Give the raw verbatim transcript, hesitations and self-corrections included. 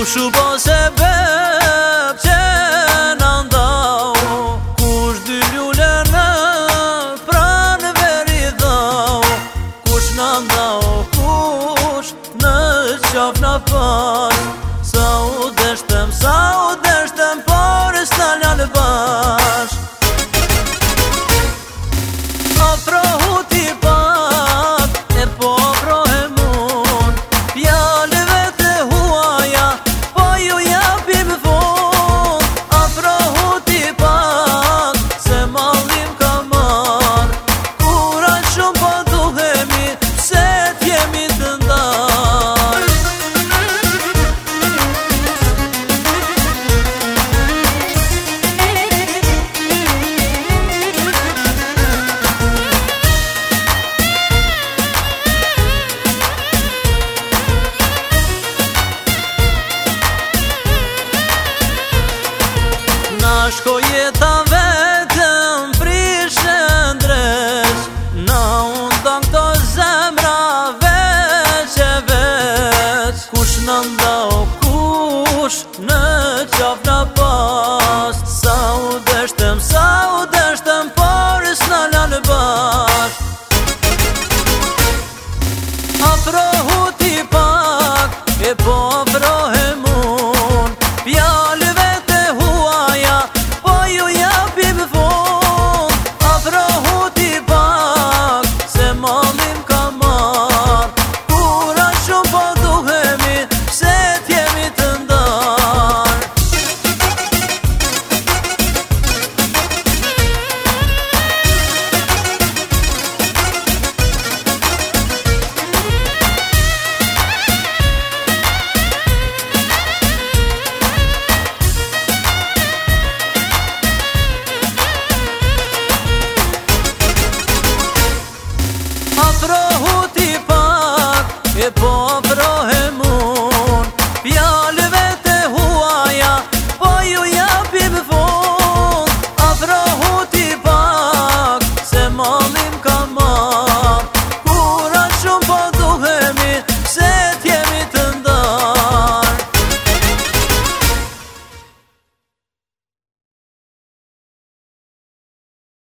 Shu po se bep që në ndau, kush dy ljule në pranë veri dhau, kush në ndau, kush në qaf në pas, sa u deshtem, sa u deshtem, por s'na ljanë bash. Afrohu ti pak, e po afrohem unë, pjallëve të huaja, po ju japim fund. Afrohu ti pak, se mallim ka marr, kura shumë po duhemi, pse t'jemi të ndarë. Na shko jeta vetëm prishë ndres, na unë dam këto zemra veç e veç, kush në ndau, kush në qaf në